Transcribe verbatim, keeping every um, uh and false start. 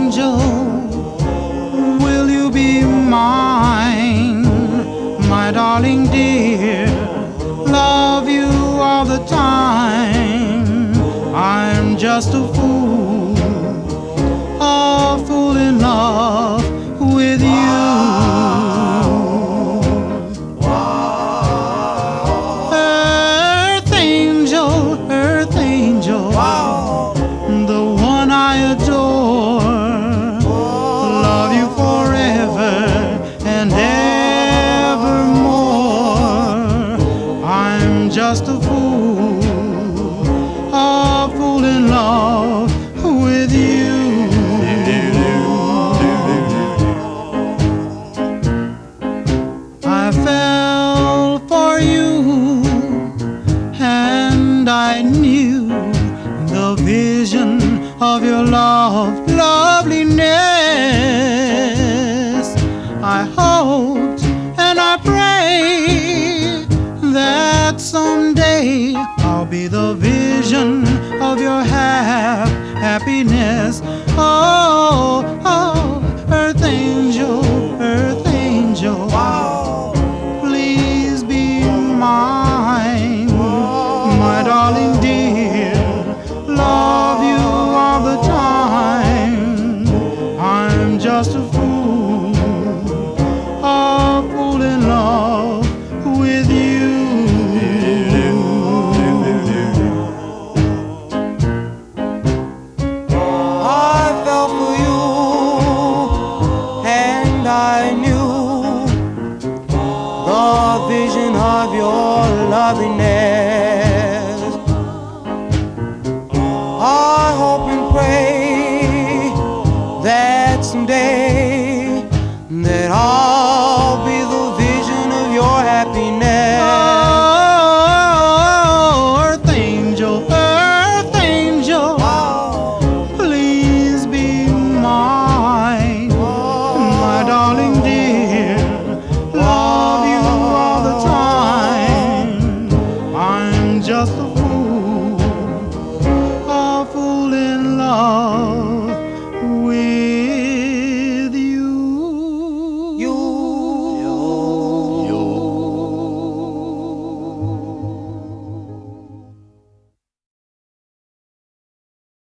angel, will you be mine, my darling dear? Love you all the time. I'm just a fool, a fool in love with you. Earth angel, earth angel, the one I adore. Love you forever and evermore. I'm just a fool, a fool in love with you. I fell for you, and I knew the vision of your love, loveliness. I hoped and I prayed that someday I'll be the vision of your hap happiness. Oh, oh, earth angel, earth angel, please be mine, my darling dear. Love you all the time. I'm just a